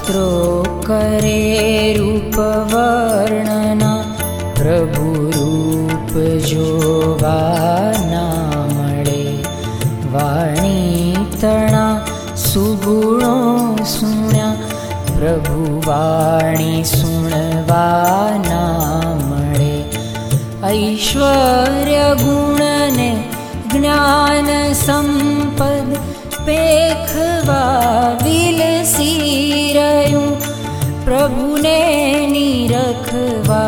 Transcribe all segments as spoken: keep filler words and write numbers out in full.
શાસ્ત્રો કરે રૂપ વર્ણના, પ્રભુ રૂપ જોવા ના મળે. વાણી તણા સુગુણો સુણ્યા, પ્રભુ વાણી સુણવા ના મળે. ઐશ્વર્ય ગુણને જ્ઞાન સંપદ પેખવા વિલસી રહ્યું, પ્રભુને નિરખવા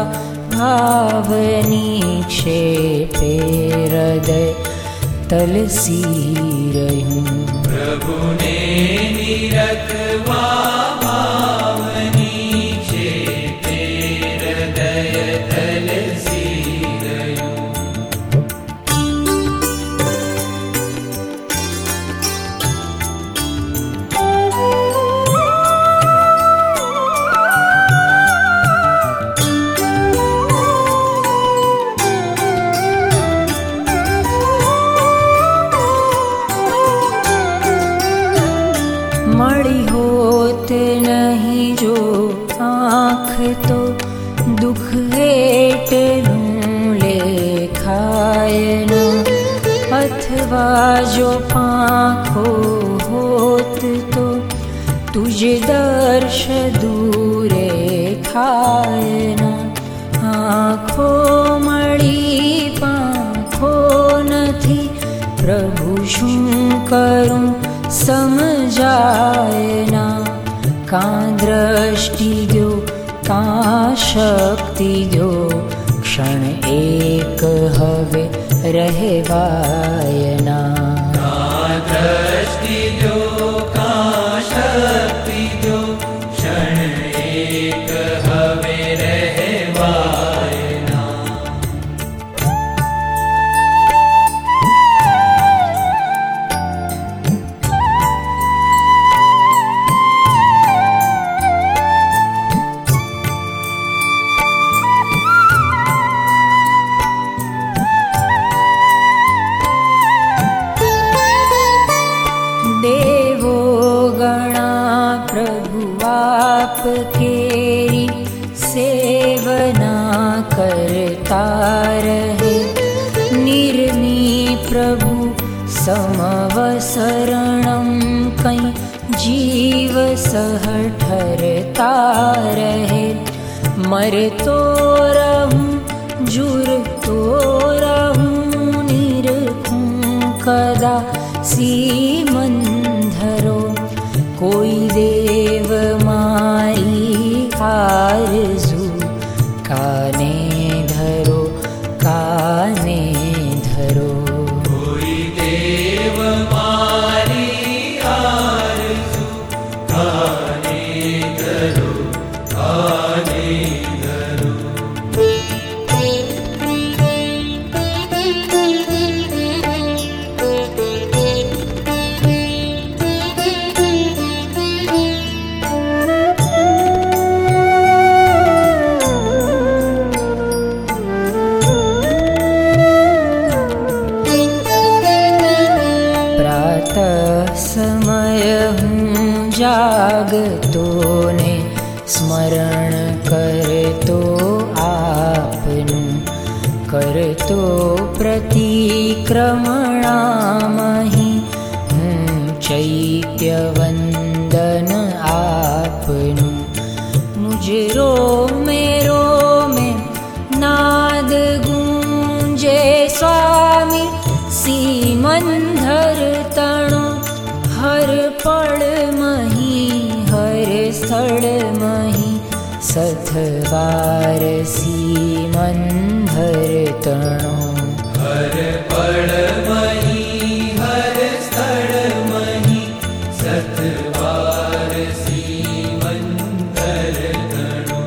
ભાવની ક્ષેપે હૃદય તલસી રહ્યું. પ્રભુને નિરખવા ભાવની ક્ષેપે હૃદય તલસી રહ્યું. મળી હોત નહીં જો આંખ તો દુઃખ એટલું લેખાય ન, અથવા જો પાંખો હોત તો તુજ દર્શ દૂરે ખાય ન. આંખો મળી પાંખો નથી, પ્રભુ શું કરું સમજાય ના. કાં દ્રષ્ટિ દો કાં શક્તિ દો, ક્ષણ એક હવે રહેવાય ના. કાં દ્રષ્ટિ દો કાં શક્તિ દો, ક્ષણ એક હવે રહેવાય ના. દેવો ગણા પ્રભુ આપ કેરી સેવના કરતા રહે. નિર્મી પ્રભુ સમવસરણમ કંઈ જીવ સહ ઠરતા રહે. મરતો રહું જુરતો રહું, નિરખું કદા સીમંધરો. કોઈ દેવ મારી આરઝુ, કાને ધરો કાને ધરો. કોઈ દેવ મારી આરઝુ, કાને ધરો કાને ધરો. સમય હું જાગતો ને સ્મરણ કરતો આપનું, કરતો પ્રતિક્રમણામહી હું ચૈત્ય વંદન આપનું. મુજ રોમે રોમે નાદ ગુંજે સ્વામી, સીમંધર તણો હર પળ મહી, હર સ્થળ મહી સથવાર સીમંધર તણો. હર પળ મહી હર સ્થળ મહી, સથવાર સીમંધર તણો.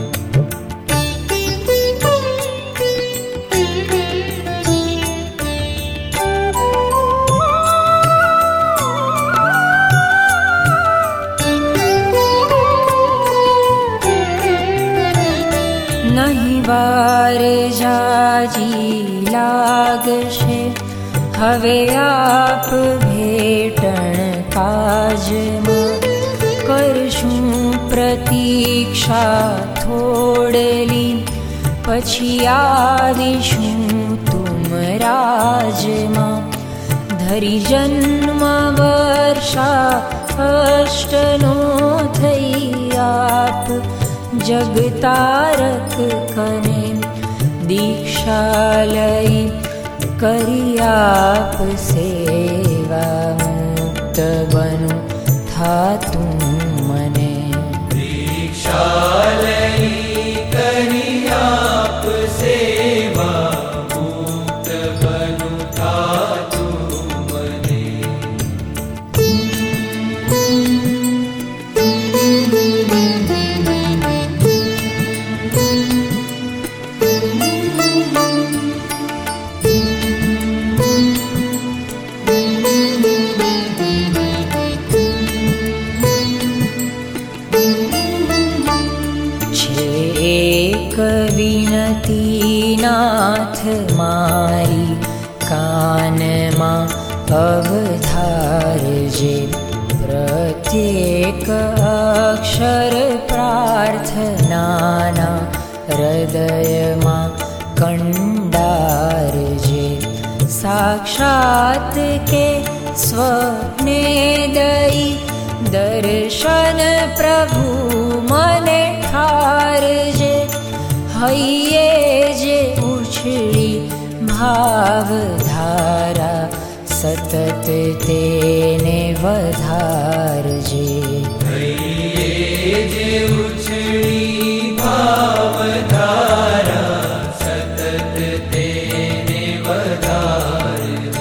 નહીં વાર જાજી લાગશે હવે આપ ભેટણ કાજમાં, કરશું प्रतीक्षा थोड़ली પછી આવીશું તુમ રાજમાં ધરી જન્મ વર્ષા અષ્ટનો થઈ આપ જગતારક કને દીક્ષા લઈ કરી આપ સેવા મુક્ત બનું થાતું મને દીક્ષા લઈ કરી આપ સેવા મુક્ત બનું થાતું મને વિનતી નાથ મારી કાનમાં અવધારજે પ્રત્યેક અક્ષર પ્રાર્થનાના હૃદયમાં કંડારજે સાક્ષાત કે સ્વપ્ને દઈ દર્શન પ્રભુ મને ઠારજે હૈયે જે ઉછળી ભાવધારા સતત તેને વધારજે હૈયે જે ઉછળી ભાવધારા સતત તેને વધારજે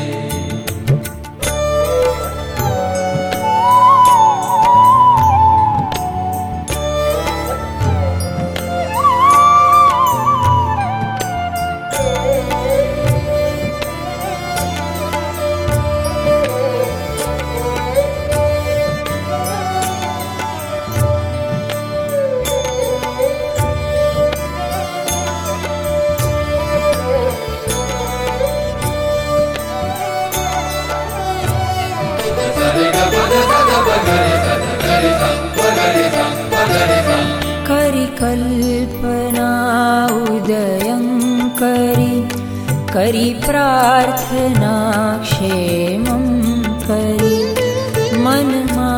કરી કલ્પના ઉદયં કરી કરી પ્રાર્થના ક્ષેમં કરી મનમાં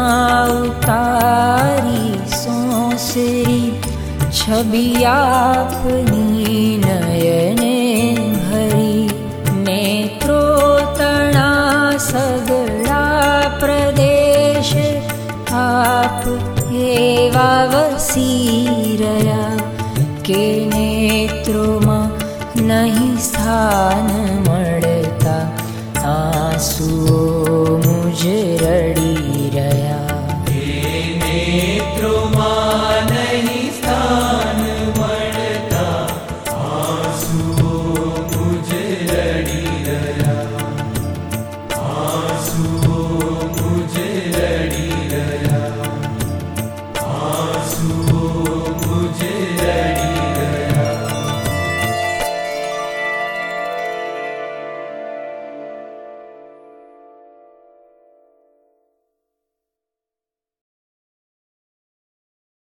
ઉતારી સોંસરી છબી આપની નયને ભરી નેત્રો તણા સગળા પ્રદેશ આપ એવા વસી રહ્યા કે નેત્રોમાં નહીં સ્થાન મળતા આંસુઓ